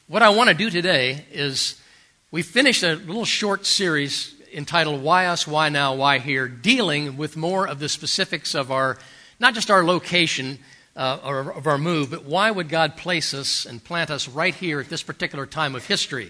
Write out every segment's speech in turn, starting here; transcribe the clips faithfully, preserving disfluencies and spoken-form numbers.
What I want to do today is we finished a little short series entitled Why Us, Why Now, Why Here, dealing with more of the specifics of our, not just our location uh, or of our move, but why would God place us and plant us right here at this particular time of history.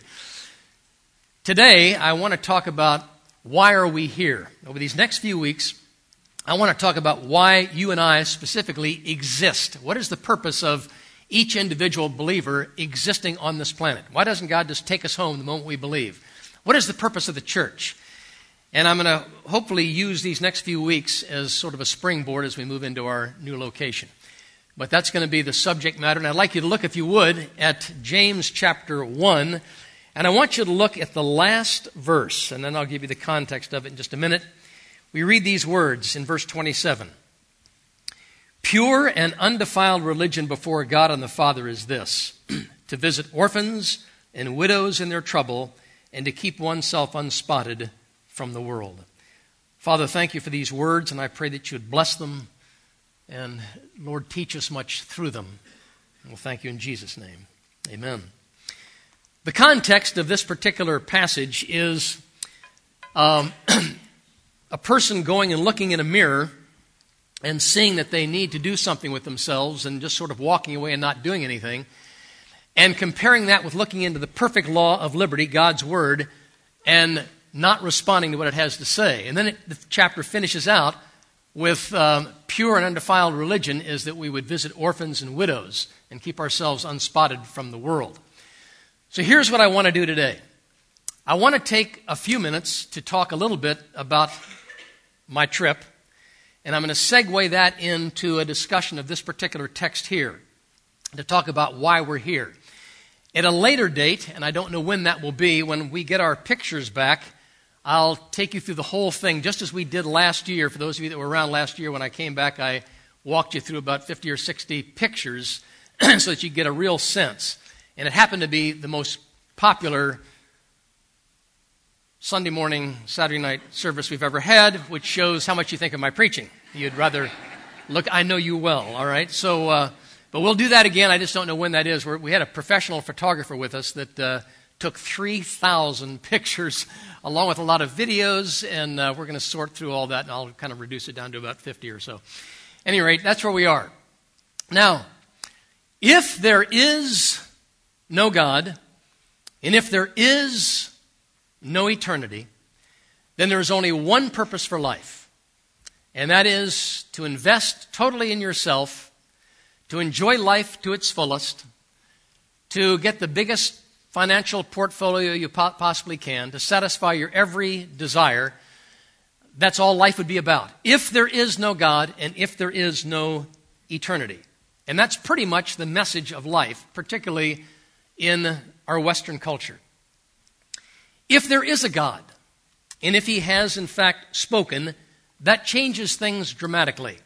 Today, I want to talk about why are we here. Over these next few weeks, I want to talk about why you and I specifically exist. What is the purpose of each individual believer existing on this planet? Why doesn't God just take us home the moment we believe? What is the purpose of the church? And I'm going to hopefully use these next few weeks as sort of a springboard as we move into our new location. But that's going to be the subject matter. And I'd like you to look, if you would, at James chapter one. And I want you to look at the last verse, and then I'll give you the context of it in just a minute. We read these words in verse twenty-seven. Pure and undefiled religion before God and the Father is this, to visit orphans and widows in their trouble and to keep oneself unspotted from the world. Father, thank you for these words, and I pray that you would bless them and, Lord, teach us much through them. And we'll thank you in Jesus' name. Amen. The context of this particular passage is um, a person going and looking in a mirror and seeing that they need to do something with themselves and just sort of walking away and not doing anything, and comparing that with looking into the perfect law of liberty, God's Word, and not responding to what it has to say. And then it, the chapter finishes out with um, pure and undefiled religion is that we would visit orphans and widows and keep ourselves unspotted from the world. So here's what I want to do today. I want to take a few minutes to talk a little bit about my trip. And I'm going to segue that into a discussion of this particular text here to talk about why we're here. At a later date, and I don't know when that will be, when we get our pictures back, I'll take you through the whole thing just as we did last year. For those of you that were around last year when I came back, I walked you through about fifty or sixty pictures so that you get a real sense. And it happened to be the most popular Sunday morning, Saturday night service we've ever had, which shows how much you think of my preaching. You'd rather look, I know you well, all right? So, uh, but we'll do that again. I just don't know when that is. We're, we had a professional photographer with us that uh, took three thousand pictures along with a lot of videos, and uh, we're going to sort through all that, and I'll kind of reduce it down to about fifty or so. At any rate, that's where we are. Now, if there is no God, and if there is no eternity, then there is only one purpose for life, and that is to invest totally in yourself, to enjoy life to its fullest, to get the biggest financial portfolio you po- possibly can, to satisfy your every desire. That's all life would be about, if there is no God and if there is no eternity. And that's pretty much the message of life, particularly in our Western culture. If there is a God, and if he has in fact spoken, that changes things dramatically.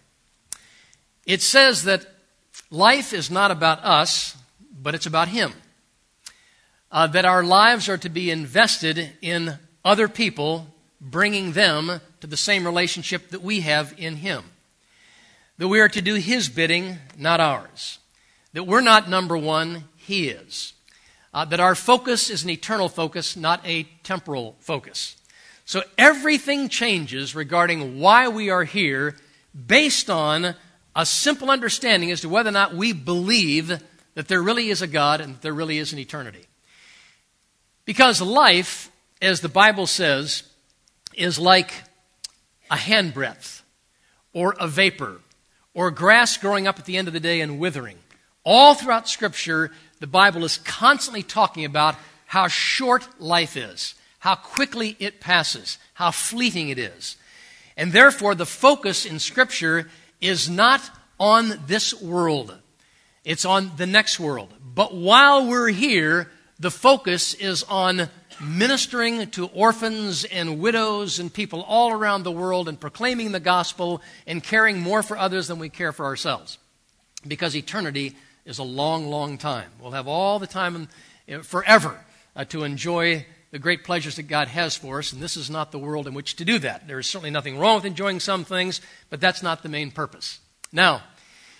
It says that life is not about us, but it's about him. Uh, that our lives are to be invested in other people, bringing them to the same relationship that we have in him. That we are to do his bidding, not ours. That we're not number one, he is. Uh, that our focus is an eternal focus, not a temporal focus. So everything changes regarding why we are here based on a simple understanding as to whether or not we believe that there really is a God and that there really is an eternity. Because life, as the Bible says, is like a handbreadth or a vapor or grass growing up at the end of the day and withering. All throughout Scripture, the Bible is constantly talking about how short life is, how quickly it passes, how fleeting it is. And therefore, the focus in Scripture is not on this world. It's on the next world. But while we're here, the focus is on ministering to orphans and widows and people all around the world and proclaiming the gospel and caring more for others than we care for ourselves. Because eternity is a long, long time. We'll have all the time forever uh, to enjoy the great pleasures that God has for us, and this is not the world in which to do that. There is certainly nothing wrong with enjoying some things, but that's not the main purpose. Now,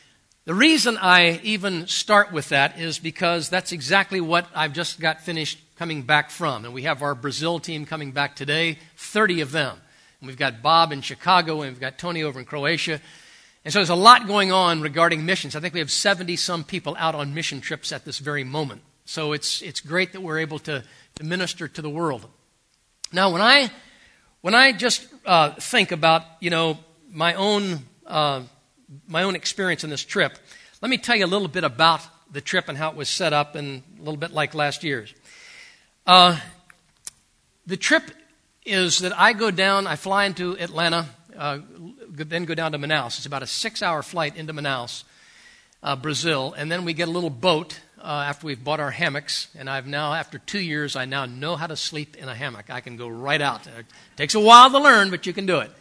The reason I even start with that is because that's exactly what I've just got finished coming back from. And we have our Brazil team coming back today, thirty of them. And we've got Bob in Chicago, and we've got Tony over in Croatia. And so there's a lot going on regarding missions. I think we have seventy-some people out on mission trips at this very moment. So it's it's great that we're able to, to minister to the world. Now, when I when I just uh, think about, you know, my own uh, my own experience in this trip, let me tell you a little bit about the trip and how it was set up, and a little bit like last year's. Uh, the trip is that I go down, I fly into Atlanta, uh, then go down to Manaus. It's about a six-hour flight into Manaus, uh, Brazil, and then we get a little boat uh, after we've bought our hammocks, and I've now, after two years, I now know how to sleep in a hammock. I can go right out. It takes a while to learn, but you can do it.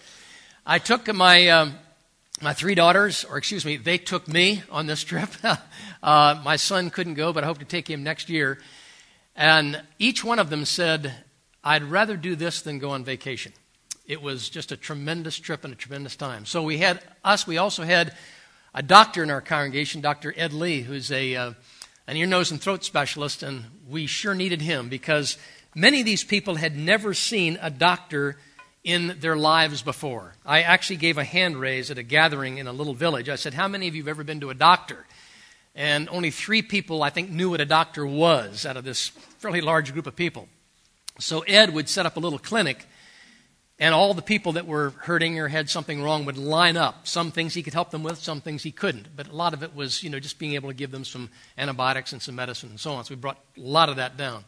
I took my um, my three daughters, or excuse me, they took me on this trip. uh, my son couldn't go, but I hope to take him next year. And each one of them said, I'd rather do this than go on vacation. It was just a tremendous trip and a tremendous time. So we had us, we also had a doctor in our congregation, Doctor Ed Lee, who's a uh, an ear, nose, and throat specialist, and we sure needed him because many of these people had never seen a doctor in their lives before. I actually gave a hand raise at a gathering in a little village. I said, how many of you have ever been to a doctor? And only three people, I think, knew what a doctor was out of this fairly large group of people. So Ed would set up a little clinic, and all the people that were hurting or had something wrong would line up. Some things he could help them with, some things he couldn't. But a lot of it was, you know, just being able to give them some antibiotics and some medicine and so on. So we brought a lot of that down.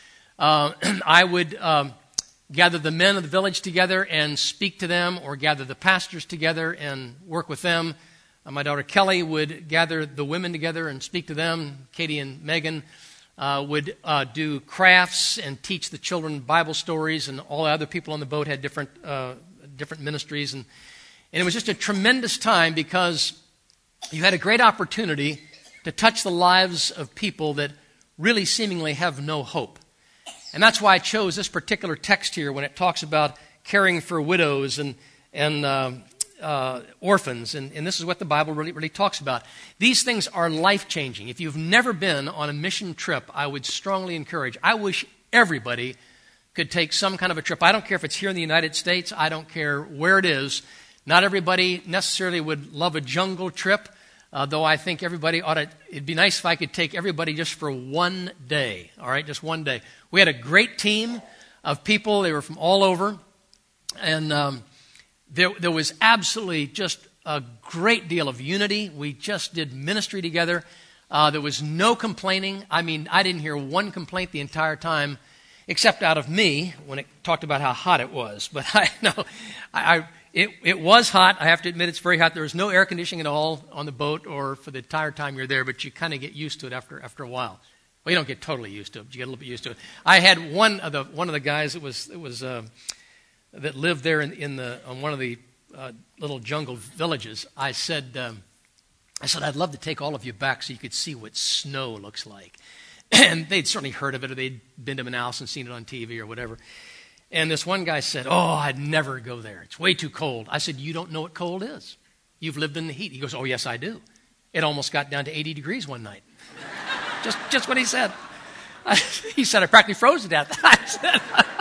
Uh, I would um, gather the men of the village together and speak to them, or gather the pastors together and work with them. Uh, my daughter Kelly would gather the women together and speak to them. Katie and Megan Uh, would uh, do crafts and teach the children Bible stories, and all the other people on the boat had different uh, different ministries. And, and it was just a tremendous time because you had a great opportunity to touch the lives of people that really seemingly have no hope. And that's why I chose this particular text here when it talks about caring for widows and, and uh, Uh, orphans, and, and this is what the Bible really, really talks about. These things are life-changing. If you've never been on a mission trip, I would strongly encourage. I wish everybody could take some kind of a trip. I don't care if it's here in the United States. I don't care where it is. Not everybody necessarily would love a jungle trip, uh, though I think everybody ought to. It'd be nice if I could take everybody just for one day, all right, just one day. We had a great team of people. They were from all over, and um, There, there was absolutely just a great deal of unity. We just did ministry together. Uh, there was no complaining. I mean, I didn't hear one complaint the entire time, except out of me when it talked about how hot it was. But I know I, I, it, it was hot. I have to admit it's very hot. There was no air conditioning at all on the boat or for the entire time you're there, but you kind of get used to it after after a while. Well, you don't get totally used to it, but you get a little bit used to it. I had one of the one of the guys that was it was. Uh, that lived there in, in the on one of the uh, little jungle villages. I said, um, I said, I'd love to take all of you back so you could see what snow looks like. And they'd certainly heard of it, or they'd been to Manaus and seen it on T V or whatever. And this one guy said, oh, I'd never go there. It's way too cold. I said, you don't know what cold is. You've lived in the heat. He goes, oh, yes, I do. It almost got down to eighty degrees one night. just, just what he said. I, he said, I practically froze to death. I said,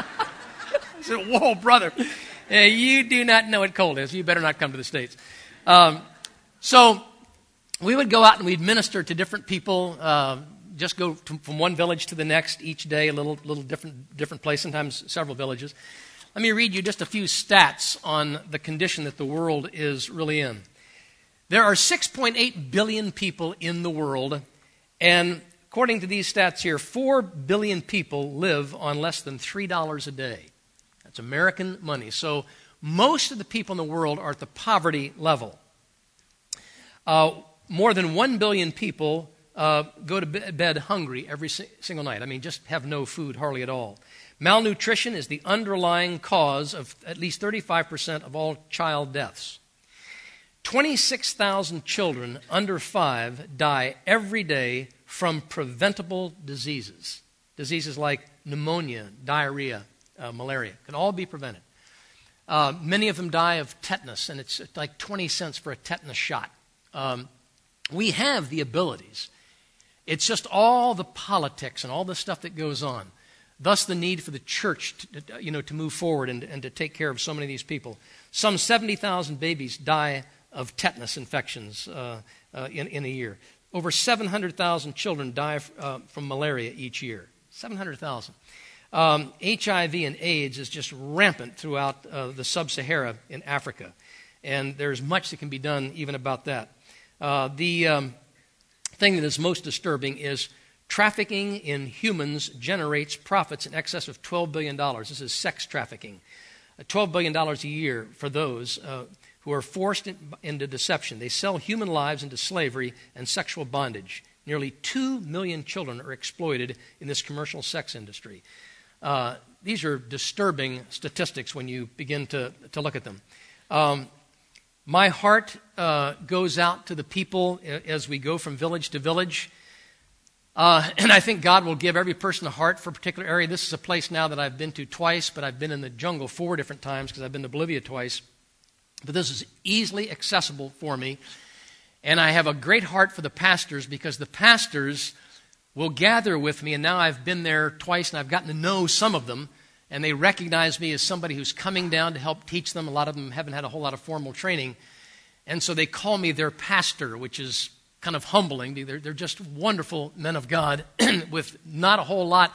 I said, whoa, brother, uh, you do not know what cold is. You better not come to the States. Um, so we would go out and we'd minister to different people, uh, just go to, from one village to the next each day, a little little different different place, sometimes several villages. Let me read you just a few stats on the condition that the world is really in. There are six point eight billion people in the world, and according to these stats here, four billion people live on less than three dollars a day. It's American money. So most of the people in the world are at the poverty level. Uh, more than one billion people uh, go to bed hungry every si- single night. I mean, just have no food hardly at all. Malnutrition is the underlying cause of at least thirty-five percent of all child deaths. twenty-six thousand children under five die every day from preventable diseases. Diseases like pneumonia, diarrhea, Uh, malaria can all be prevented. Uh, many of them die of tetanus, and it's like twenty cents for a tetanus shot. Um, We have the abilities. It's just all the politics and all the stuff that goes on. Thus the need for the church to, you know, to move forward and, and to take care of so many of these people. Some seventy thousand babies die of tetanus infections uh, uh, in, in a year. Over seven hundred thousand children die uh, from malaria each year. seven hundred thousand. Um, H I V and AIDS is just rampant throughout uh, the sub-Sahara in Africa. And there's much that can be done even about that. Uh, the um, thing that is most disturbing is trafficking in humans generates profits in excess of twelve billion dollars. This is sex trafficking. Uh, twelve billion dollars a year for those uh, who are forced in, into deception. They sell human lives into slavery and sexual bondage. Nearly two million children are exploited in this commercial sex industry. Uh, these are disturbing statistics when you begin to, to look at them. Um, my heart uh, goes out to the people as we go from village to village. Uh, and I think God will give every person a heart for a particular area. This is a place now that I've been to twice, but I've been in the jungle four different times because I've been to Bolivia twice. But this is easily accessible for me. And I have a great heart for the pastors because the pastors will gather with me. And now I've been there twice and I've gotten to know some of them. And they recognize me as somebody who's coming down to help teach them. A lot of them haven't had a whole lot of formal training. And so they call me their pastor, which is kind of humbling. They're, they're just wonderful men of God with not a whole lot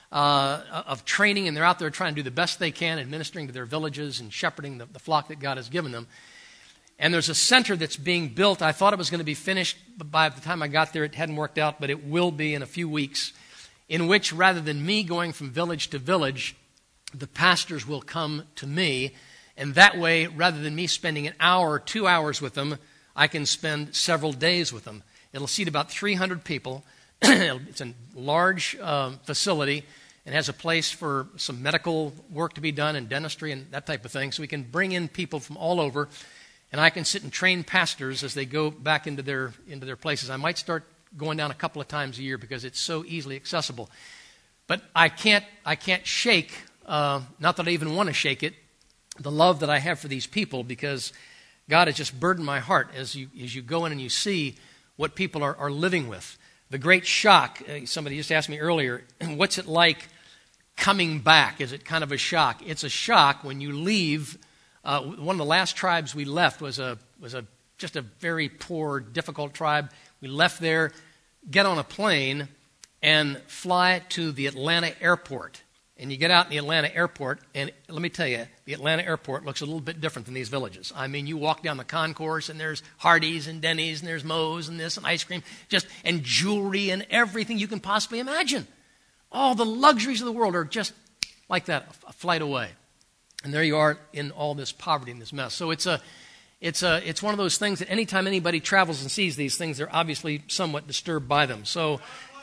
uh, of training. And they're out there trying to do the best they can, administering to their villages and shepherding the, the flock that God has given them. And there's a center that's being built. I thought it was going to be finished, but by the time I got there, it hadn't worked out, but it will be in a few weeks, in which rather than me going from village to village, the pastors will come to me. And that way, rather than me spending an hour or two hours with them, I can spend several days with them. It'll seat about three hundred people. It's a large um, facility and has a place for some medical work to be done and dentistry and that type of thing. So we can bring in people from all over. And I can sit and train pastors as they go back into their into their places. I might start going down a couple of times a year because it's so easily accessible. But I can't I can't shake, uh, not that I even want to shake it, the love that I have for these people, because God has just burdened my heart as you as you go in and you see what people are, are living with. The great shock, uh, somebody just asked me earlier, what's it like coming back? Is it kind of a shock? It's a shock when you leave. Uh, one of the last tribes we left was a was a just a very poor, difficult tribe. We left there, get on a plane, and fly to the Atlanta airport. And you get out in the Atlanta airport, and let me tell you, the Atlanta airport looks a little bit different than these villages. I mean, you walk down the concourse, and there's Hardee's and Denny's, and there's Moe's and this and ice cream, just and jewelry and everything you can possibly imagine. All the luxuries of the world are just like that, a flight away. And there you are in all this poverty and this mess. So it's a, it's a, it's one of those things that anytime anybody travels and sees these things, they're obviously somewhat disturbed by them. So,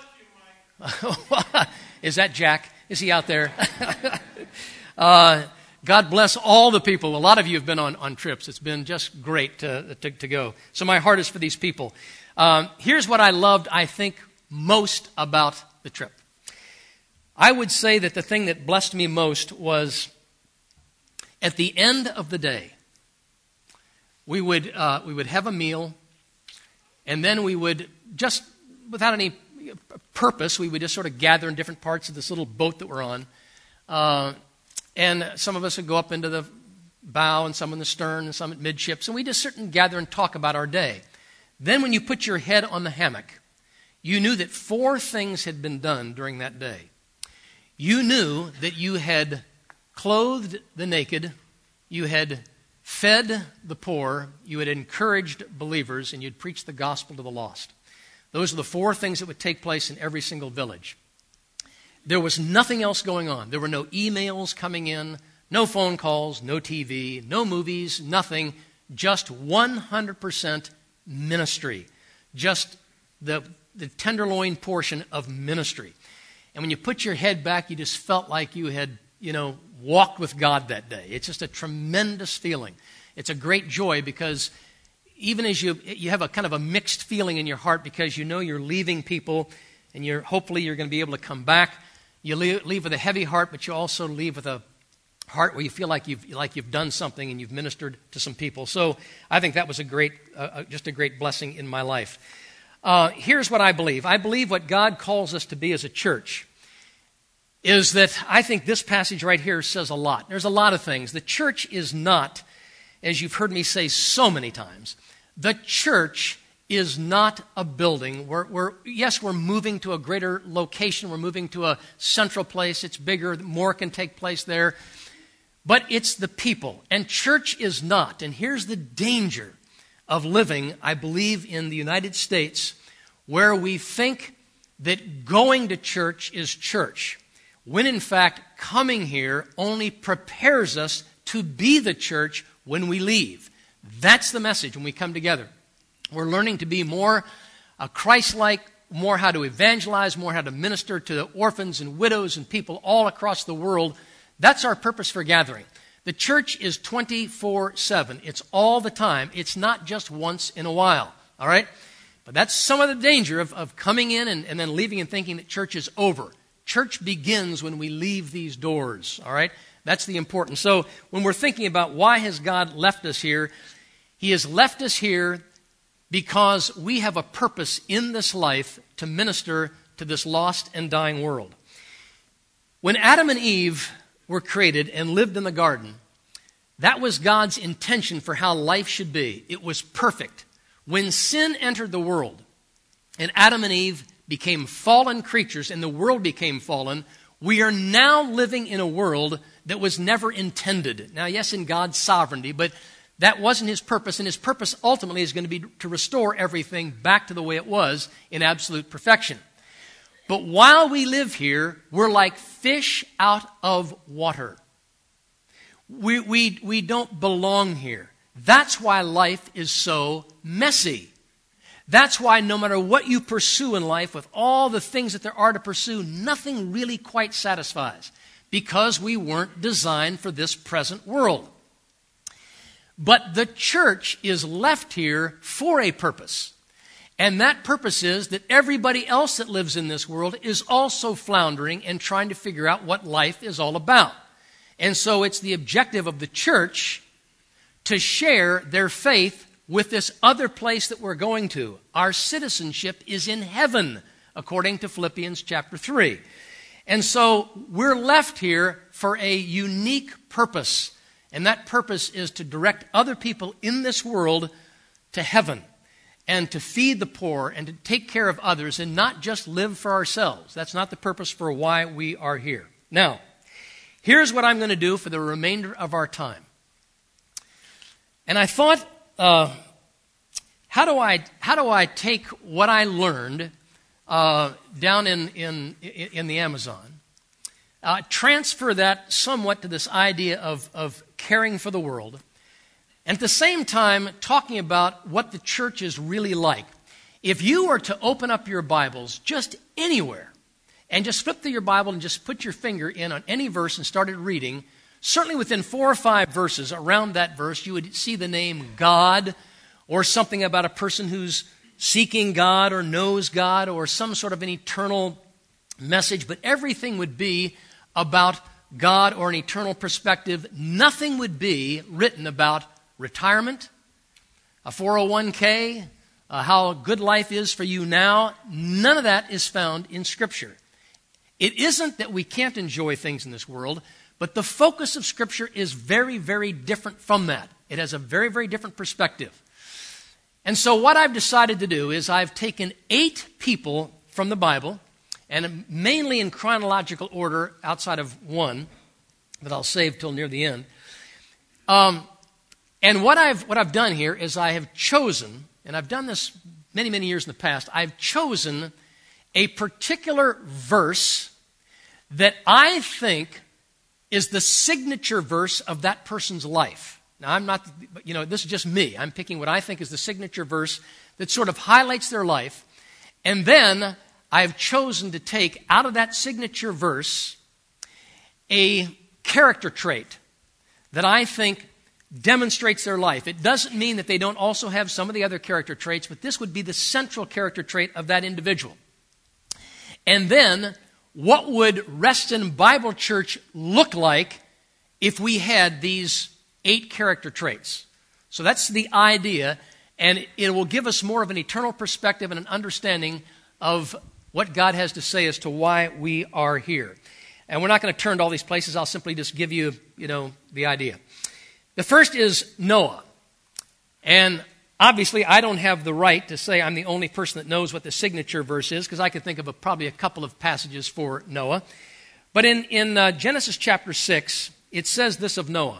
is that Jack? Is he out there? uh, God bless all the people. A lot of you have been on, on trips. It's been just great to, to, to go. So my heart is for these people. Um, here's what I loved, I think, most about the trip. I would say that the thing that blessed me most was at the end of the day, we would uh, we would have a meal, and then we would just, without any purpose, we would just sort of gather in different parts of this little boat that we're on. Uh, and some of us would go up into the bow, and some in the stern, and some at midships, and we just sit and gather and talk about our day. Then when you put your head on the hammock, you knew that four things had been done during that day. You knew that you had clothed the naked, you had fed the poor, you had encouraged believers, and you'd preached the gospel to the lost. Those are the four things that would take place in every single village. There was nothing else going on. There were no emails coming in, no phone calls, no T V, no movies, nothing. Just one hundred percent ministry. Just the, the tenderloin portion of ministry. And when you put your head back, you just felt like you had, you know, walked with God that day. It's just a tremendous feeling. It's a great joy because even as you you have a kind of a mixed feeling in your heart because you know you're leaving people and you're hopefully you're going to be able to come back. You leave, leave with a heavy heart, but you also leave with a, heart where you feel like you've like you've done something and you've ministered to some people. So I think that was a great, uh, just a great blessing in my life. Uh, here's what I believe. I believe what God calls us to be as a church is that I think this passage right here says a lot. There's a lot of things. The church is not, as you've heard me say so many times, the church is not a building. We're, we're, yes, we're moving to a greater location. We're moving to a central place. It's bigger. More can take place there. But it's the people. And church is not. And here's the danger of living, I believe, in the United States, where we think that going to church is church, when in fact coming here only prepares us to be the church when we leave. That's the message when we come together. We're learning to be more uh, Christ-like, more how to evangelize, more how to minister to the orphans and widows and people all across the world. That's our purpose for gathering. The church is twenty-four seven. It's all the time. It's not just once in a while, all right? But that's some of the danger of, of coming in and, and then leaving and thinking that church is over. Church begins when we leave these doors, all right? That's the important. So when we're thinking about why has God left us here, He has left us here because we have a purpose in this life to minister to this lost and dying world. When Adam and Eve were created and lived in the garden, that was God's intention for how life should be. It was perfect. When sin entered the world and Adam and Eve became fallen creatures and the world became fallen, we are now living in a world that was never intended. Now, yes, in God's sovereignty, but that wasn't His purpose, and His purpose ultimately is going to be to restore everything back to the way it was in absolute perfection. But while we live here, we're like fish out of water. We, we, we don't belong here. That's why life is so messy. That's why no matter what you pursue in life, with all the things that there are to pursue, nothing really quite satisfies, because we weren't designed for this present world. But the church is left here for a purpose. And that purpose is that everybody else that lives in this world is also floundering and trying to figure out what life is all about. And so it's the objective of the church to share their faith with this other place that we're going to. Our citizenship is in heaven, according to Philippians chapter three. And so we're left here for a unique purpose. And that purpose is to direct other people in this world to heaven, and to feed the poor, and to take care of others, and not just live for ourselves. That's not the purpose for why we are here. Now, here's what I'm going to do for the remainder of our time. And I thought, uh, how do I how do I take what I learned uh, down in, in in the Amazon, uh, transfer that somewhat to this idea of of caring for the world, and at the same time, talking about what the church is really like. If you were to open up your Bibles just anywhere and just flip through your Bible and just put your finger in on any verse and started reading, certainly within four or five verses around that verse, you would see the name God, or something about a person who's seeking God or knows God, or some sort of an eternal message. But everything would be about God or an eternal perspective. Nothing would be written about retirement, a four oh one k, uh, how good life is for you now. None of that is found in Scripture. It isn't that we can't enjoy things in this world, but the focus of Scripture is very, very different from that. It has a very, very different perspective. And so what I've decided to do is I've taken eight people from the Bible, and mainly in chronological order outside of one that I'll save till near the end. Um, And what I've what I've done here is I have chosen, and I've done this many, many years in the past, I've chosen a particular verse that I think is the signature verse of that person's life. Now, I'm not, you know, this is just me. I'm picking what I think is the signature verse that sort of highlights their life. And then I've chosen to take out of that signature verse a character trait that I think demonstrates their life. It doesn't mean that they don't also have some of the other character traits, but this would be the central character trait of that individual. And then, what would Reston Bible Church look like if we had these eight character traits. So that's the idea, and it will give us more of an eternal perspective and an understanding of what God has to say as to why we are here. And we're not going to turn to all these places. I'll simply just give you, you know, the idea. The first is Noah. And obviously, I don't have the right to say I'm the only person that knows what the signature verse is, because I could think of a, probably a couple of passages for Noah. But in, in uh, Genesis chapter six, it says this of Noah.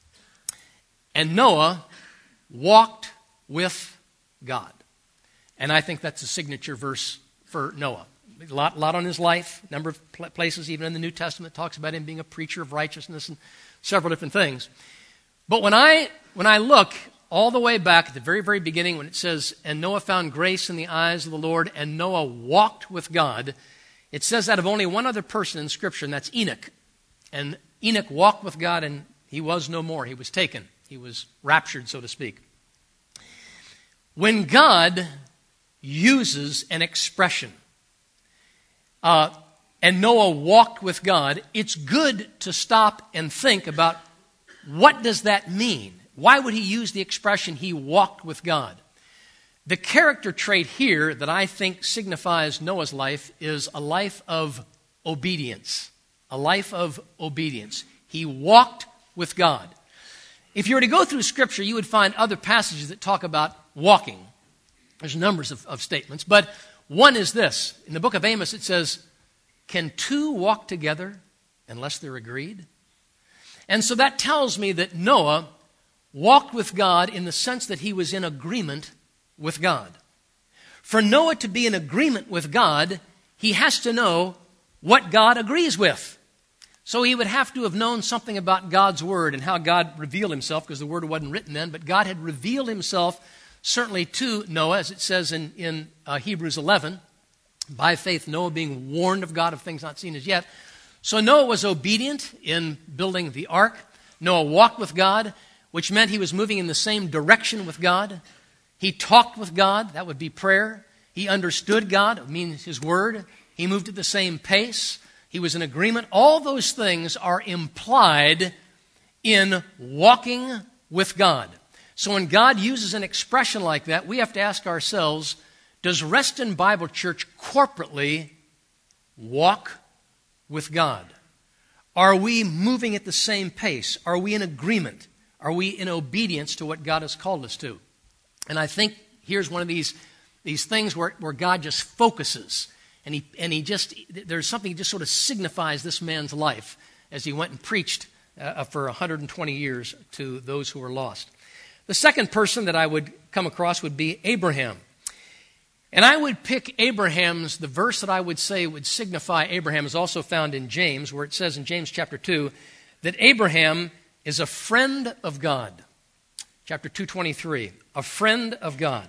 And Noah walked with God. And I think that's a signature verse for Noah. A lot, lot on his life, a number of pl- places, even in the New Testament, talks about him being a preacher of righteousness and several different things. But when I when I look all the way back at the very, very beginning, when it says, and Noah found grace in the eyes of the Lord, and Noah walked with God, it says that of only one other person in Scripture, and that's Enoch. And Enoch walked with God, and he was no more. He was taken. He was raptured, so to speak. When God uses an expression, uh, and Noah walked with God, it's good to stop and think about, what does that mean? Why would he use the expression, he walked with God? The character trait here that I think signifies Noah's life is a life of obedience. A life of obedience. He walked with God. If you were to go through Scripture, you would find other passages that talk about walking. There's numbers of, of statements, but one is this. In the book of Amos, it says, can two walk together unless they're agreed? And so that tells me that Noah walked with God in the sense that he was in agreement with God. For Noah to be in agreement with God, he has to know what God agrees with. So he would have to have known something about God's Word and how God revealed himself, because the Word wasn't written then, but God had revealed himself certainly to Noah, as it says in, in uh, Hebrews eleven, by faith Noah being warned of God of things not seen as yet. So Noah was obedient in building the ark. Noah walked with God, which meant he was moving in the same direction with God. He talked with God, that would be prayer. He understood God, it means his word. He moved at the same pace. He was in agreement. All those things are implied in walking with God. So when God uses an expression like that, we have to ask ourselves, does Reston Bible Church corporately walk with God? Are we moving at the same pace? Are we in agreement? Are we in obedience to what God has called us to? And I think here's one of these, these things where, where God just focuses. And he, and he just, there's something that just sort of signifies this man's life as he went and preached uh, for one hundred twenty years to those who were lost. The second person that I would come across would be Abraham. And I would pick Abraham's, the verse that I would say would signify Abraham is also found in James, where it says in James chapter two, that Abraham is a friend of God. Chapter two twenty-three, a friend of God.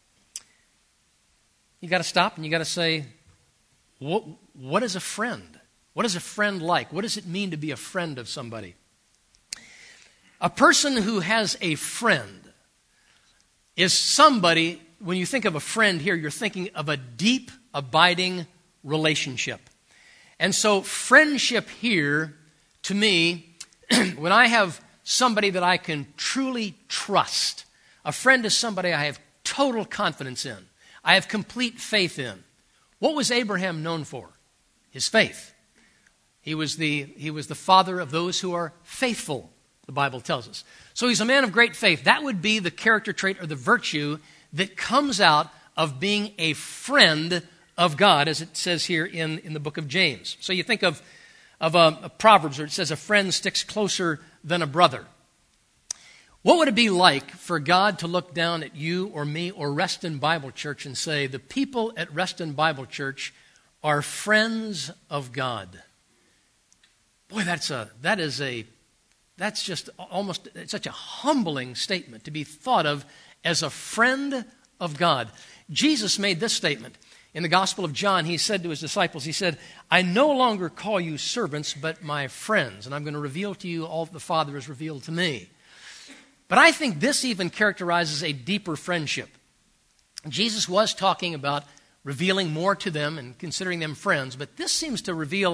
You got to stop and you got to say, what, what is a friend? What is a friend like? What does it mean to be a friend of somebody? A person who has a friend is somebody, when you think of a friend here, you're thinking of a deep, abiding relationship. And so friendship here, to me, when I have somebody that I can truly trust, a friend is somebody I have total confidence in. I have complete faith in. What was Abraham known for? His faith. He was the, he was the father of those who are faithful, the Bible tells us. So he's a man of great faith. That would be the character trait or the virtue that comes out of being a friend of God, as it says here in, in the book of James. So you think of, of a, a Proverbs where it says a friend sticks closer than a brother. What would it be like for God to look down at you or me or Reston Bible Church and say, the people at Reston Bible Church are friends of God? Boy, that's a, that is a, that's just almost it's such a humbling statement to be thought of as a friend of God. Jesus made this statement in the Gospel of John. He said to his disciples, he said, I no longer call you servants, but my friends, and I'm going to reveal to you all that the Father has revealed to me. But I think this even characterizes a deeper friendship. Jesus was talking about revealing more to them and considering them friends, but this seems to reveal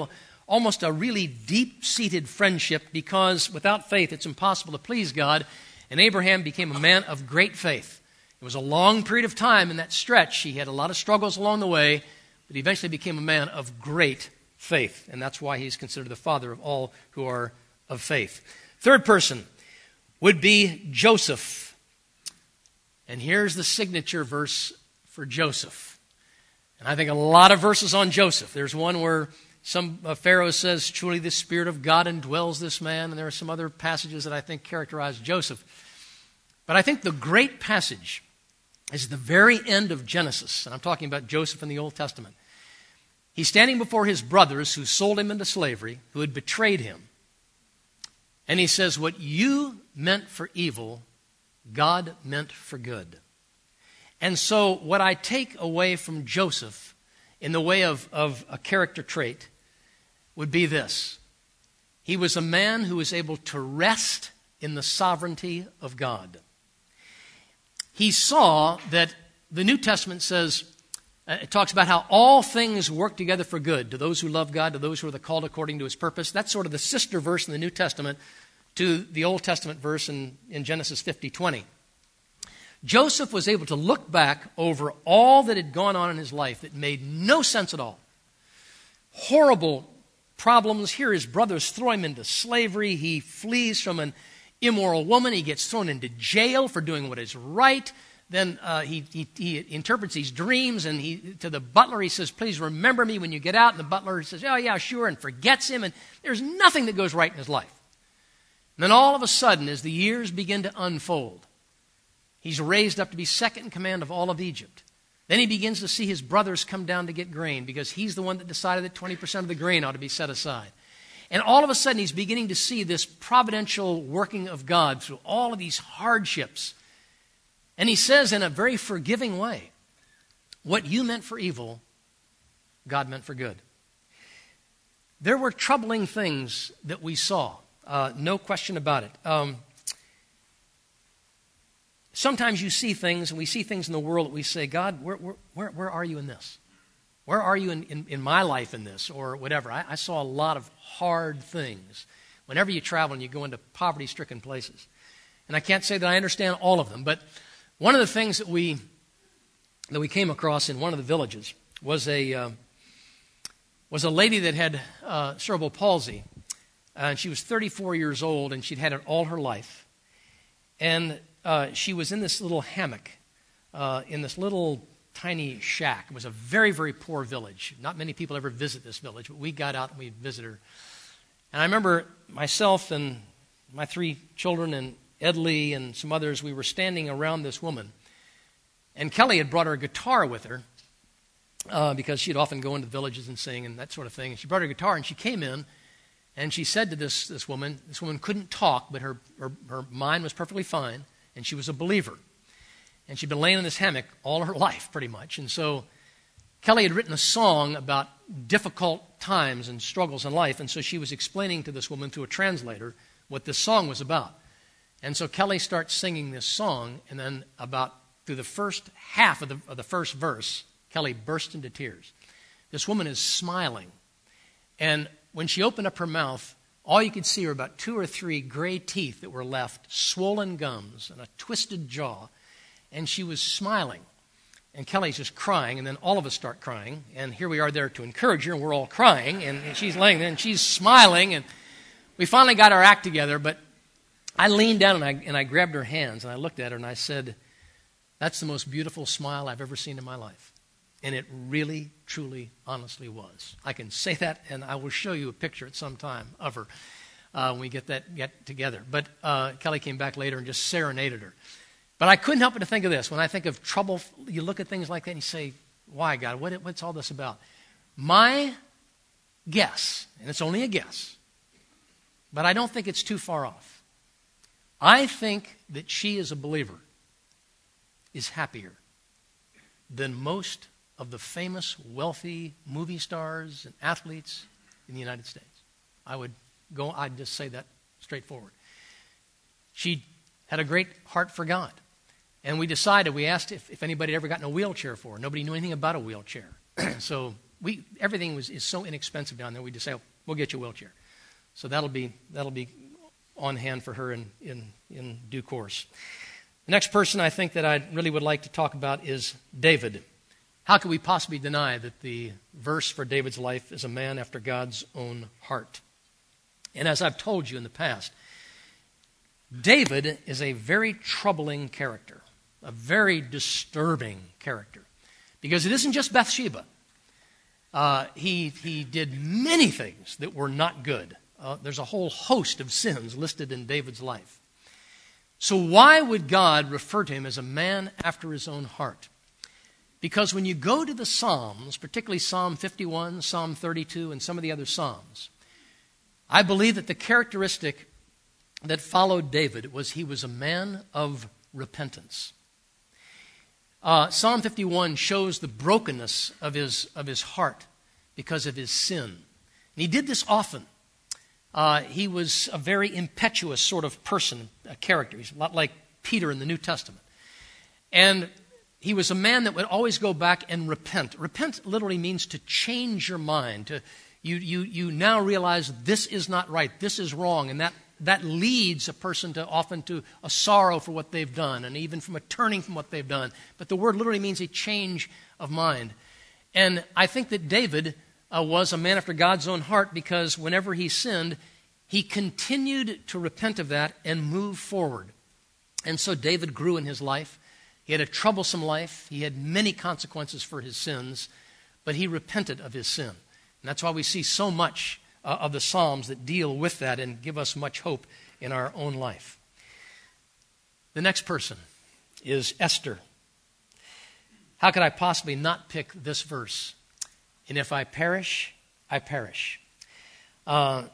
almost a really deep-seated friendship, because without faith it's impossible to please God, and Abraham became a man of great faith. It was a long period of time in that stretch. He had a lot of struggles along the way, but he eventually became a man of great faith, and that's why he's considered the father of all who are of faith. Third person would be Joseph. And here's the signature verse for Joseph. And I think a lot of verses on Joseph. There's one where some uh, Pharaoh says, "Truly the Spirit of God indwells this man." And there are some other passages that I think characterize Joseph. But I think the great passage is the very end of Genesis. And I'm talking about Joseph in the Old Testament. He's standing before his brothers who sold him into slavery, who had betrayed him. And he says, "What you meant for evil, God meant for good." And so what I take away from Joseph in the way of, of a character trait would be this. He was a man who was able to rest in the sovereignty of God. He saw that the New Testament says, uh, it talks about how all things work together for good to those who love God, to those who are the called according to his purpose. That's sort of the sister verse in the New Testament to the Old Testament verse in, in Genesis fifty twenty. Joseph was able to look back over all that had gone on in his life that made no sense at all. Horrible problems. Here his brothers throw him into slavery. He flees from an immoral woman. He gets thrown into jail for doing what is right. Then uh, he, he, he interprets these dreams, and he to the butler he says, "Please remember me when you get out." And the butler says, "Oh yeah, sure," and forgets him. And there's nothing that goes right in his life. And then all of a sudden, as the years begin to unfold, he's raised up to be second in command of all of Egypt. Then he begins to see his brothers come down to get grain, because he's the one that decided that twenty percent of the grain ought to be set aside. And all of a sudden, he's beginning to see this providential working of God through all of these hardships. And he says in a very forgiving way, "What you meant for evil, God meant for good." There were troubling things that we saw. Uh, no question about it. Um, sometimes you see things, and we see things in the world that we say, "God, where, where, where, where are you in this? Where are you in, in, in my life in this?" Or whatever. I, I saw a lot of hard things. Whenever you travel and you go into poverty-stricken places. And I can't say that I understand all of them, but one of the things that we that we came across in one of the villages was a uh, was a lady that had uh, cerebral palsy. Uh, and she was thirty-four years old, and she'd had it all her life. And uh, she was in this little hammock, uh, in this little tiny shack. It was a very, very poor village. Not many people ever visit this village, but we got out and we visited her. And I remember myself and my three children and Ed Lee and some others, we were standing around this woman. And Kelly had brought her guitar with her, uh, because she'd often go into villages and sing and that sort of thing. And she brought her guitar, and she came in, and she said to this, this woman, this woman couldn't talk, but her, her, her mind was perfectly fine, and she was a believer. And she'd been laying in this hammock all her life, pretty much. And so Kelly had written a song about difficult times and struggles in life, and so she was explaining to this woman through a translator what this song was about. And so Kelly starts singing this song, and then about through the first half of the, of the first verse, Kelly burst into tears. This woman is smiling, and when she opened up her mouth, all you could see were about two or three gray teeth that were left, swollen gums, and a twisted jaw. And she was smiling. And Kelly's just crying, and then all of us start crying. And here we are there to encourage her, and we're all crying. And, and she's laying there, and she's smiling. And we finally got our act together, but I leaned down, and I, and I grabbed her hands, and I looked at her, and I said, "That's the most beautiful smile I've ever seen in my life." And it really, truly, honestly was. I can say that, and I will show you a picture at some time of her uh, when we get that get together. But uh, Kelly came back later and just serenaded her. But I couldn't help but to think of this. When I think of trouble, you look at things like that and you say, "Why, God? What, what's all this about?" My guess, and it's only a guess, but I don't think it's too far off. I think that she, as a believer, is happier than most of the famous, wealthy movie stars and athletes in the United States. I would go, I'd just say that straightforward. She had a great heart for God. And we decided, we asked if, if anybody had ever gotten a wheelchair for her. Nobody knew anything about a wheelchair. So we everything was is so inexpensive down there. We decided, We'll get you a wheelchair. So that'll be that'll be on hand for her in, in, in due course. The next person I think that I really would like to talk about is David. How could we possibly deny that the verse for David's life is a man after God's own heart? And as I've told you in the past, David is a very troubling character, a very disturbing character, because it isn't just Bathsheba. Uh, he, he did many things that were not good. Uh, there's a whole host of sins listed in David's life. So why would God refer to him as a man after his own heart? Because when you go to the Psalms, particularly Psalm fifty-one, Psalm thirty-two, and some of the other Psalms, I believe that the characteristic that followed David was he was a man of repentance. Uh, Psalm fifty-one shows the brokenness of his, of his heart because of his sin. And he did this often. Uh, he was a very impetuous sort of person, a character. He's a lot like Peter in the New Testament. And he was a man that would always go back and repent. Repent literally means to change your mind. To, you, you, you now realize this is not right, this is wrong, and that, that leads a person to often to a sorrow for what they've done, and even from a turning from what they've done. But the word literally means a change of mind. And I think that David uh, was a man after God's own heart, because whenever he sinned, he continued to repent of that and move forward. And so David grew in his life. He had a troublesome life. He had many consequences for his sins, but he repented of his sin. And that's why we see so much uh, of the Psalms that deal with that and give us much hope in our own life. The next person is Esther. How could I possibly not pick this verse? And if I perish, I perish. Uh,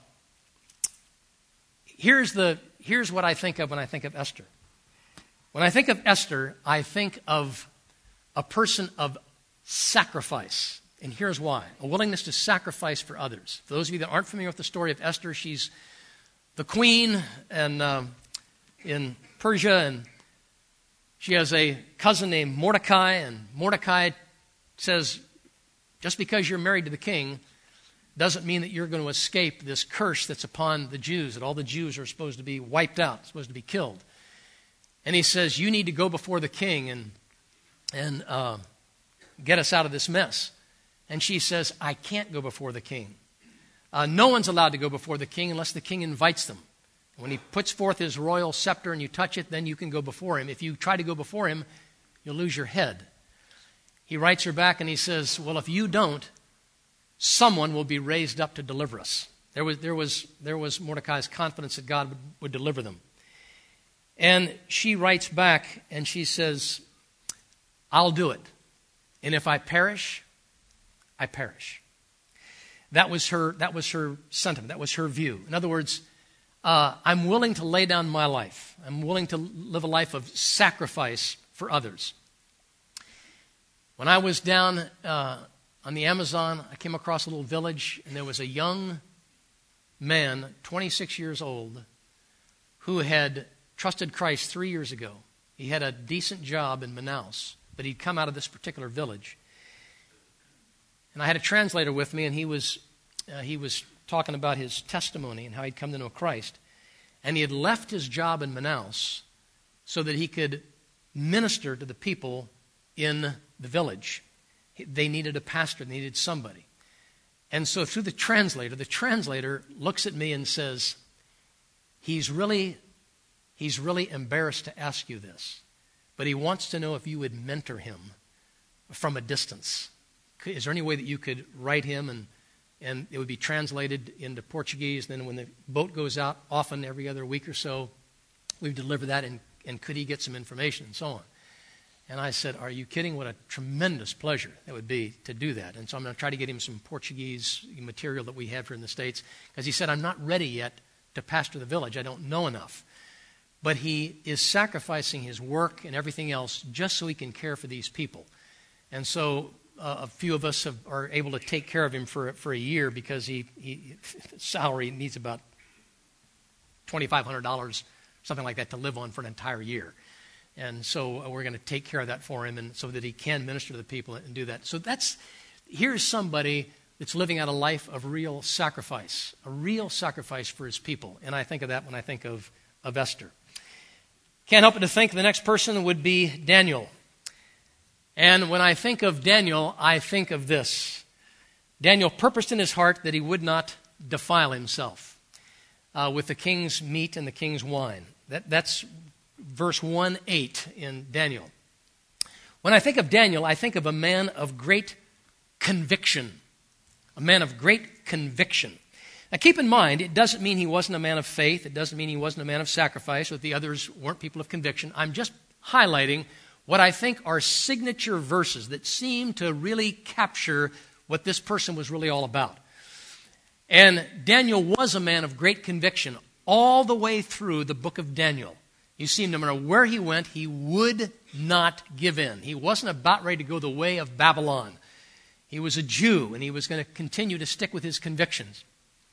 here's the here's what I think of when I think of Esther. When I think of Esther, I think of a person of sacrifice. And here's why. A willingness to sacrifice for others. For those of you that aren't familiar with the story of Esther, she's the queen and um, in Persia, and she has a cousin named Mordecai, and Mordecai says, just because you're married to the king doesn't mean that you're going to escape this curse that's upon the Jews, that all the Jews are supposed to be wiped out, supposed to be killed. And he says, you need to go before the king and, and uh, get us out of this mess. And she says, I can't go before the king. Uh, no one's allowed to go before the king unless the king invites them. When he puts forth his royal scepter and you touch it, then you can go before him. If you try to go before him, you'll lose your head. He writes her back and he says, well, if you don't, someone will be raised up to deliver us. There was, there was, there was Mordecai's confidence that God would, would deliver them. And she writes back and she says, I'll do it. And if I perish, I perish. That was her, that was her sentiment. That was her view. In other words, uh, I'm willing to lay down my life. I'm willing to live a life of sacrifice for others. When I was down uh, on the Amazon, I came across a little village, and there was a young man, twenty-six years old, who had trusted Christ three years ago. He had a decent job in Manaus, but he'd come out of this particular village. And I had a translator with me, and he was uh, he was talking about his testimony and how he'd come to know Christ. And he had left his job in Manaus so that he could minister to the people in the village. They needed a pastor. They needed somebody. And so through the translator, the translator looks at me and says, he's really, he's really embarrassed to ask you this, but he wants to know if you would mentor him from a distance. Is there any way that you could write him and, and it would be translated into Portuguese? Then when the boat goes out, often every other week or so, we deliver that, and, and could he get some information and so on. And I said, are you kidding? What a tremendous pleasure it would be to do that. And so I'm going to try to get him some Portuguese material that we have here in the States, because he said, I'm not ready yet to pastor the village. I don't know enough. But he is sacrificing his work and everything else just so he can care for these people. And so uh, a few of us have, are able to take care of him for, for a year, because he, he salary needs about twenty-five hundred dollars, something like that, to live on for an entire year. And so we're going to take care of that for him, and so that he can minister to the people and do that. So that's, here's somebody that's living out a life of real sacrifice, a real sacrifice for his people. And I think of that when I think of, of Esther. Can't help but to think the next person would be Daniel. And when I think of Daniel, I think of this. Daniel purposed in his heart that he would not defile himself uh, with the king's meat and the king's wine. That, that's verse one eight in Daniel. When I think of Daniel, I think of a man of great conviction. A man of great conviction. Now keep in mind, it doesn't mean he wasn't a man of faith. It doesn't mean he wasn't a man of sacrifice or the others weren't people of conviction. I'm just highlighting what I think are signature verses that seem to really capture what this person was really all about. And Daniel was a man of great conviction all the way through the book of Daniel. You see, no matter where he went, he would not give in. He wasn't about ready to go the way of Babylon. He was a Jew, and he was going to continue to stick with his convictions.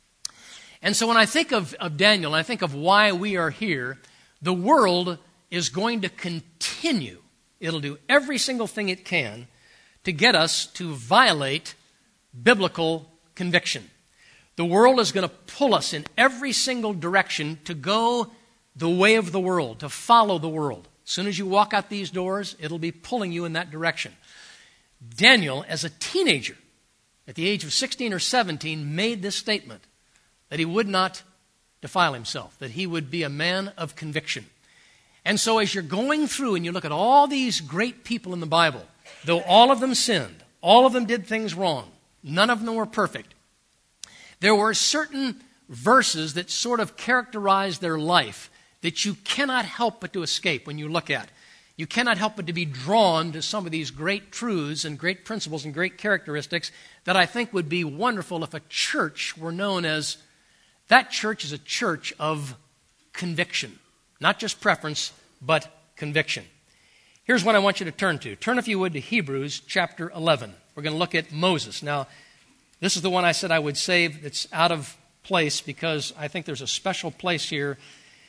And so when I think of, of Daniel, and I think of why we are here, the world is going to continue. It'll do every single thing it can to get us to violate biblical conviction. The world is going to pull us in every single direction to go the way of the world, to follow the world. As soon as you walk out these doors, it'll be pulling you in that direction. Daniel, as a teenager, at the age of sixteen or seventeen, made this statement that he would not defile himself, that he would be a man of conviction. And so as you're going through and you look at all these great people in the Bible, though all of them sinned, all of them did things wrong, none of them were perfect, there were certain verses that sort of characterized their life that you cannot help but to escape when you look at. You cannot help but to be drawn to some of these great truths and great principles and great characteristics that I think would be wonderful if a church were known as, that church is a church of conviction. Not just preference, but conviction. Here's what I want you to turn to. Turn, if you would, to Hebrews chapter eleven. We're going to look at Moses. Now, this is the one I said I would save that's out of place because I think there's a special place here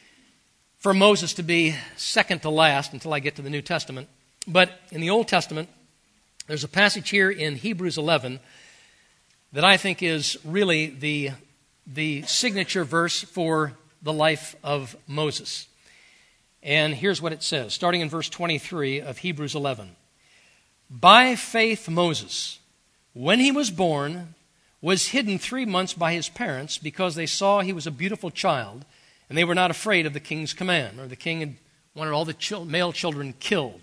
for Moses to be second to last until I get to the New Testament. But in the Old Testament, there's a passage here in Hebrews eleven that I think is really the, the signature verse for the life of Moses. And here's what it says, starting in verse twenty-three of Hebrews eleven. By faith Moses, when he was born, was hidden three months by his parents because they saw he was a beautiful child, and they were not afraid of the king's command, or the king had wanted all the chil- male children killed.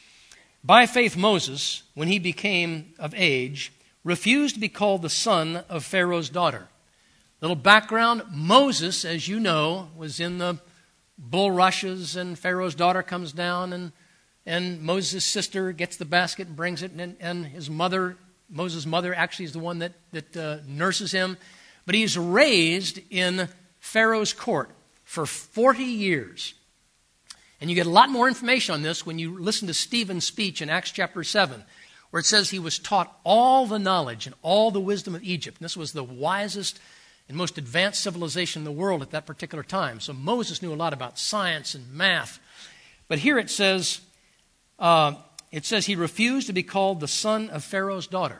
By faith Moses, when he became of age, refused to be called the son of Pharaoh's daughter. Little background, Moses, as you know, was in the bulrushes, and Pharaoh's daughter comes down, and, and Moses' sister gets the basket and brings it, and, and his mother, Moses' mother, actually is the one that, that uh, nurses him. But he's raised in Pharaoh's court for forty years. And you get a lot more information on this when you listen to Stephen's speech in Acts chapter seven, where it says he was taught all the knowledge and all the wisdom of Egypt. And this was the wisest and most advanced civilization in the world at that particular time. So Moses knew a lot about science and math. But here it says, uh, it says he refused to be called the son of Pharaoh's daughter,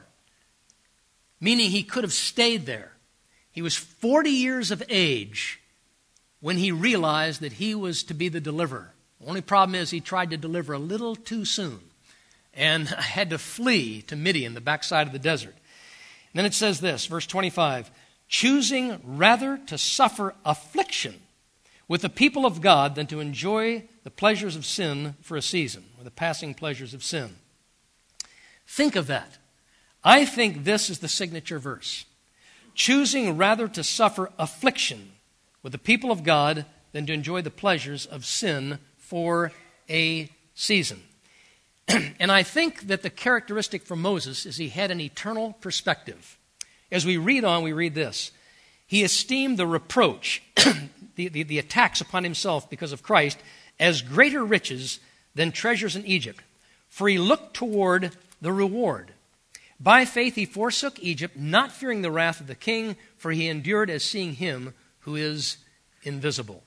meaning he could have stayed there. He was forty years of age when he realized that he was to be the deliverer. The only problem is he tried to deliver a little too soon and had to flee to Midian, the backside of the desert. And then it says this, verse twenty-five, choosing rather to suffer affliction with the people of God than to enjoy the pleasures of sin for a season, or the passing pleasures of sin. Think of that. I think this is the signature verse. Choosing rather to suffer affliction with the people of God than to enjoy the pleasures of sin for a season. And I think that the characteristic for Moses is he had an eternal perspective. As we read on, we read this. He esteemed the reproach, the, the, the attacks upon himself because of Christ, as greater riches than treasures in Egypt, for he looked toward the reward. By faith he forsook Egypt, not fearing the wrath of the king, for he endured as seeing him who is invisible.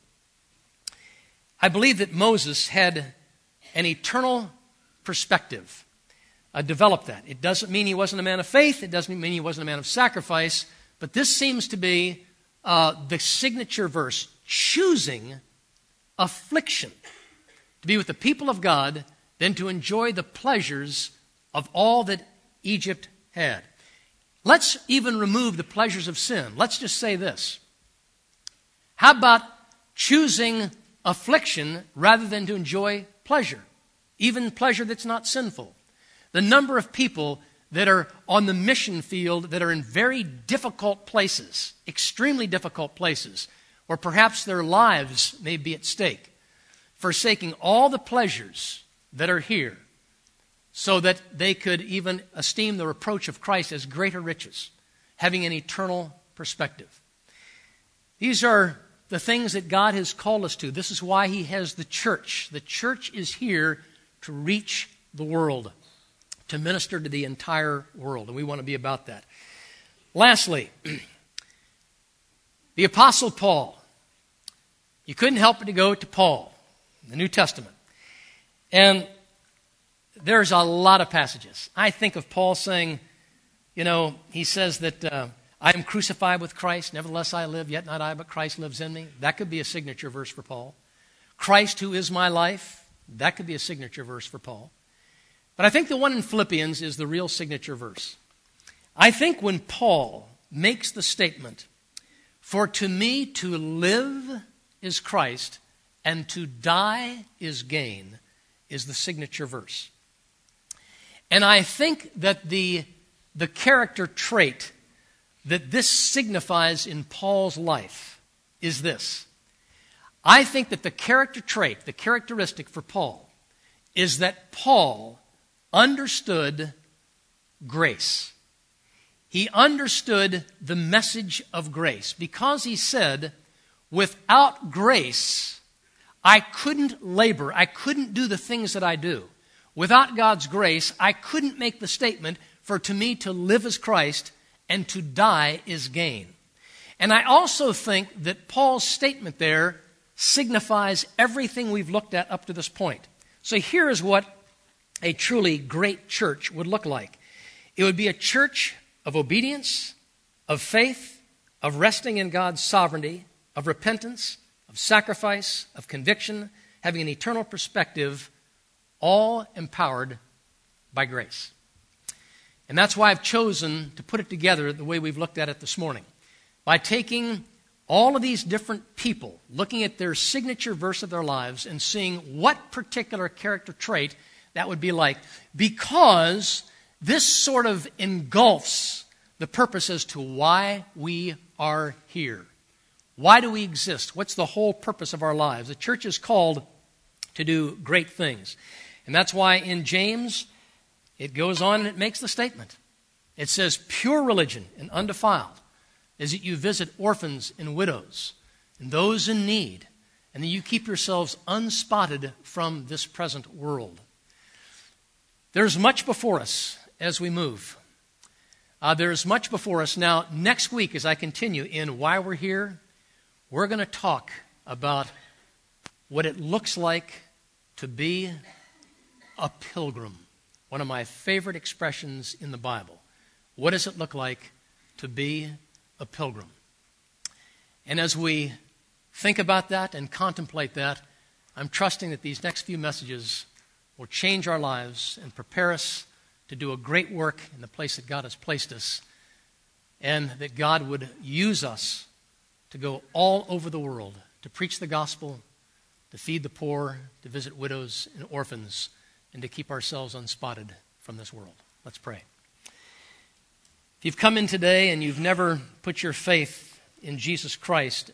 I believe that Moses had an eternal perspective. uh, developed that. It doesn't mean he wasn't a man of faith. It doesn't mean he wasn't a man of sacrifice. But this seems to be uh, the signature verse, choosing affliction to be with the people of God than to enjoy the pleasures of all that Egypt had. Let's even remove the pleasures of sin. Let's just say this. How about choosing affliction rather than to enjoy pleasure, even pleasure that's not sinful? The number of people that are on the mission field that are in very difficult places, extremely difficult places, or perhaps their lives may be at stake, forsaking all the pleasures that are here so that they could even esteem the reproach of Christ as greater riches, having an eternal perspective. These are the things that God has called us to. This is why he has the church. The church is here to reach the world, to minister to the entire world, and we want to be about that. Lastly, the Apostle Paul. You couldn't help but to go to Paul, the New Testament. And there's a lot of passages. I think of Paul saying, you know, he says that uh, I am crucified with Christ, nevertheless I live, yet not I, but Christ lives in me. That could be a signature verse for Paul. Christ who is my life, that could be a signature verse for Paul. But I think the one in Philippians is the real signature verse. I think when Paul makes the statement, for to me to live is Christ, and to die is gain, is the signature verse. And I think that the, the character trait that this signifies in Paul's life is this. I think that the character trait, the characteristic for Paul, is that Paul understood grace. He understood the message of grace because he said, without grace, I couldn't labor. I couldn't do the things that I do. Without God's grace, I couldn't make the statement, for to me to live is Christ and to die is gain. And I also think that Paul's statement there signifies everything we've looked at up to this point. So here is what a truly great church would look like. It would be a church of obedience, of faith, of resting in God's sovereignty, of repentance, of sacrifice, of conviction, having an eternal perspective, all empowered by grace. And that's why I've chosen to put it together the way we've looked at it this morning. By taking all of these different people, looking at their signature verse of their lives and seeing what particular character trait that would be like. Because this sort of engulfs the purpose as to why we are here. Why do we exist? What's the whole purpose of our lives? The church is called to do great things. And that's why in James, it goes on and it makes the statement. It says, pure religion and undefiled is that you visit orphans and widows and those in need, and that you keep yourselves unspotted from this present world. There's much before us as we move. Uh, there's much before us. Now, next week, as I continue in Why We're Here, we're going to talk about what it looks like to be a pilgrim. One of my favorite expressions in the Bible. What does it look like to be a pilgrim? And as we think about that and contemplate that, I'm trusting that these next few messages will change our lives and prepare us to do a great work in the place that God has placed us, and that God would use us to go all over the world to preach the gospel, to feed the poor, to visit widows and orphans, and to keep ourselves unspotted from this world. Let's pray. If you've come in today and you've never put your faith in Jesus Christ,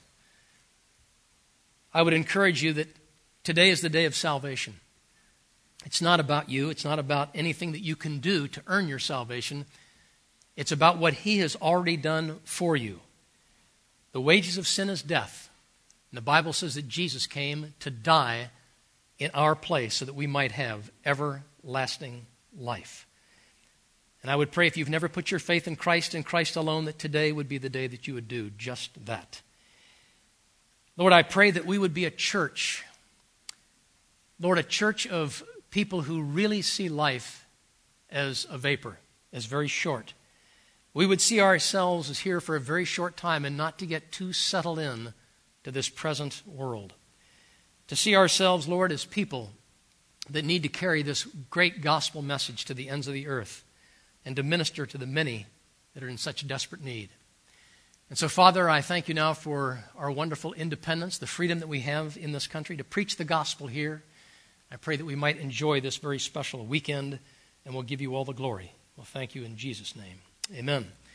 I would encourage you that today is the day of salvation. It's not about you. It's not about anything that you can do to earn your salvation. It's about what He has already done for you. The wages of sin is death. And the Bible says that Jesus came to die in our place so that we might have everlasting life. And I would pray, if you've never put your faith in Christ and Christ alone, that today would be the day that you would do just that. Lord, I pray that we would be a church, Lord, a church of people who really see life as a vapor, as very short. We would see ourselves as here for a very short time and not to get too settled in to this present world. To see ourselves, Lord, as people that need to carry this great gospel message to the ends of the earth and to minister to the many that are in such desperate need. And so, Father, I thank you now for our wonderful independence, the freedom that we have in this country to preach the gospel here. I pray that we might enjoy this very special weekend, and we'll give you all the glory. Well, thank you in Jesus' name. Amen.